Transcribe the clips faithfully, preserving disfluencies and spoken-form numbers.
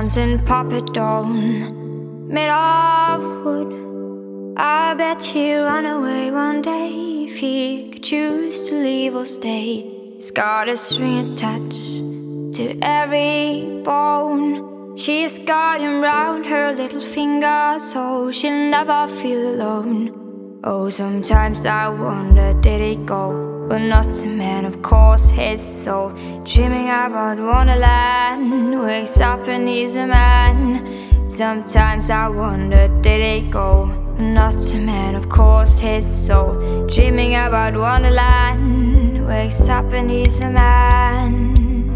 bouncing puppet doll made of wood. I bet he'd run away one day if he could choose to leave or stay. He's got a string attached to every bone. She's got him round her little finger, so she'll never feel alone. Oh, sometimes I wonder, did he go? But not a man, of course, his soul dreaming about Wonderland wakes up and he's a man. Sometimes I wonder, did he go? But not a man, of course, his soul dreaming about Wonderland wakes up and he's a man.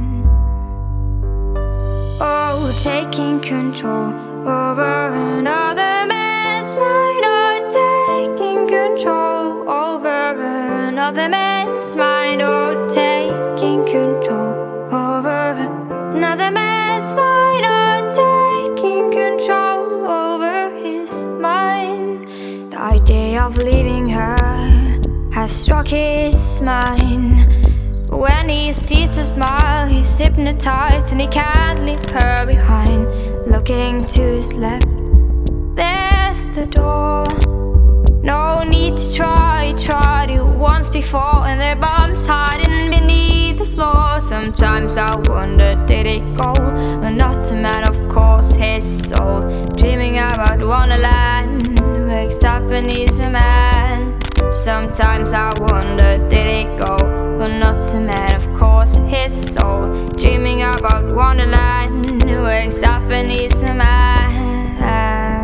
Oh, taking control over another man's mind. Oh, taking control over another man's mind. Oh, taking control over another man's mind. Oh, taking control over his mind. The idea of leaving her has struck his mind. When he sees her smile, he's hypnotized and he can't leave her behind. Looking to his left, there's the door. No need to try, he tried it once before, and their bums hiding beneath the floor. Sometimes I wonder, did he go? But not a man, of course, his soul dreaming about Wonderland wakes up and he's a man. Sometimes I wonder, did he go? But not a man, of course, his soul dreaming about Wonderland wakes up and he's a man.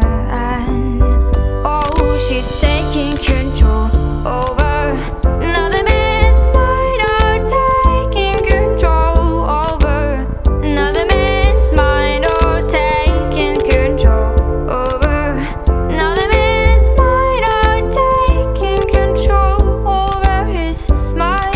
Oh, she's taking control over another man's mind. Oh, taking control over another man's mind. Oh, taking control over another man's mind. Oh, taking control over his mind.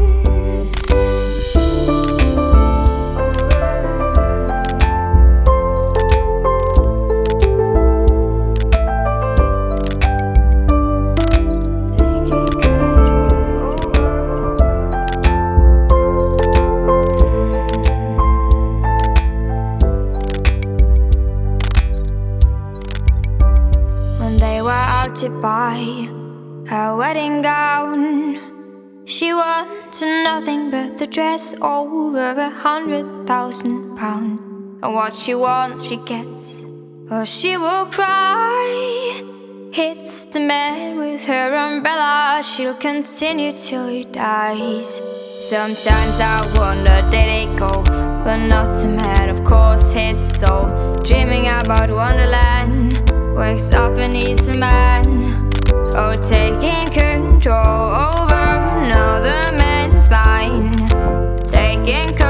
When they were out to buy her wedding gown, she wanted nothing but the dress over a hundred thousand pounds. And what she wants she gets, or she will cry. Hits the man with her umbrella, she'll continue till he dies. Sometimes I wonder, did he go? But not a man, of course, his soul dreaming about Wonderland wakes up and he's a man. Oh, taking control over another man's mind. Taking control